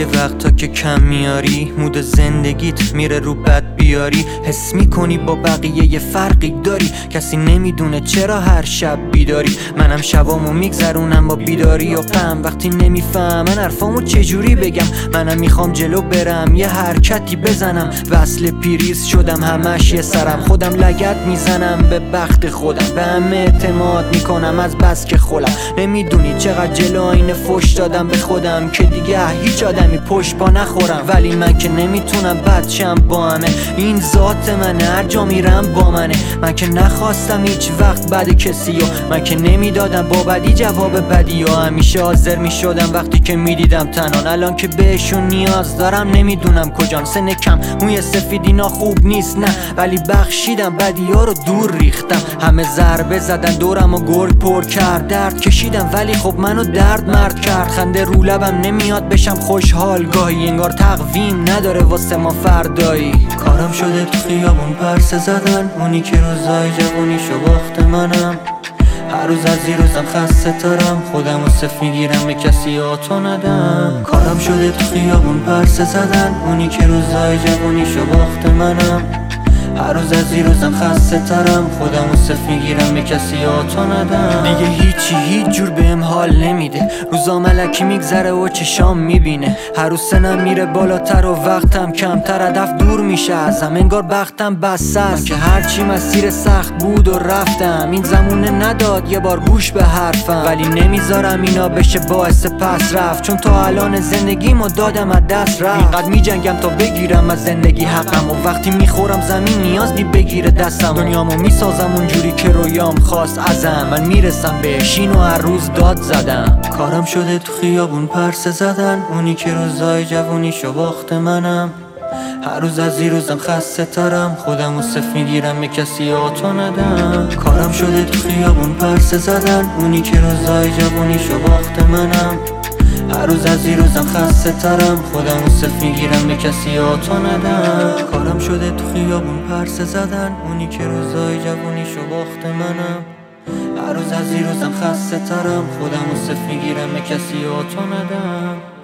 یه وقتا که کم میاری مود زندگیت میره رو بد بیاری، حس میکنی با بقیه یه فرقی داری، کسی نمیدونه چرا هر شب بیداری. منم شبامو میگذرونم با بیداری و غم، وقتی نمیفهمن حرفامو چجوری بگم. منم میخوام جلو برم یه حرکتی بزنم، وصل پیریز شدم همش یه سرم، خودم لگد میزنم به بخت خودم، به همه اعتماد میکنم از بس که خولم. نمیدونی چقدر جلو آینه فوش دادم به خودم که دیگه هیچ آدمی پشت پا نخورم، ولی من که نمیتونم بچم با همه، این ذات منه، هر جا میرم با منه. من که نخواستم هیچ وقت بد کسی و من که نمیدادم با بدی جواب بدی و همیشه حاضر میشدم وقتی که میدیدم تنان. الان که بهشون نیاز دارم نمیدونم کجان، سن کم موی سفید اینا خوب نیست نه، ولی بخشیدم بدی ها رو دور ریختم. همه ضربه زدن دورم و گرگ پر کرد، درد کشیدم ولی خب منو درد مرد کرد. خنده رو لبم نمیاد بشم خوشحال گاهی، انگار تقویم نداره واسه ما فردایی. کارم شده تو خیابون پرسه زدن، اونی که روزای جوونیشو باخت منم. هر روز از این روزم خسته ترم، خودم رو صفر میگیرم به کسی آتو ندم. کارم شده تو خیابون پرسه زدن، اونی که روزای جوونیشو باخت منم. هر روز از این روزم خسته ترم، خودم رو صفر میگیرم به کسی آتو ندم. دیگه هیچ جور بهم حال نمیده، روزا ملکی میگذره و چشام میبینه. هر روز سنم میره بالاتر و وقتم کمتر، هدف دور میشه ازم، انگار بختم بسته است. که هرچی مسیر سخت بود و رفتم، این زمونه نداد یه بار گوش به حرفم، ولی نمیذارم اینا بشه باعث پس رفت، چون تا الان زندگیمو دادم از دست رفت. اینقدر میجنگم تا بگیرم از زندگی حقم، و وقتی میخورم زمین نیاز نی بگیره دستم. دنیامو میسازم اونجوری که رویام خواست ازم، من میرسم بهش اینو هر روز داد زدم. کارم شده تو خیابون پرسه زدن، اونی که روزای جوونیشو باخت منم. هر روز از این روزم خسته ترم، خودم رو صفر میگیرم به کسی آتو ندم. کارم شده تو خیابون پرسه زدن، اونی که روزای جوونیشو باخت منم. هر روز از این روزم خسته ترم، خودم رو صفر میگیرم به کسی آتو ندم. کارم شده تو خیابون پرسه زدن، اونی که روزای جوونیشو باخت منم. هر روز از این روزم خسته ترم، خودم رو صفر میگیرم به کسی آتو ندم.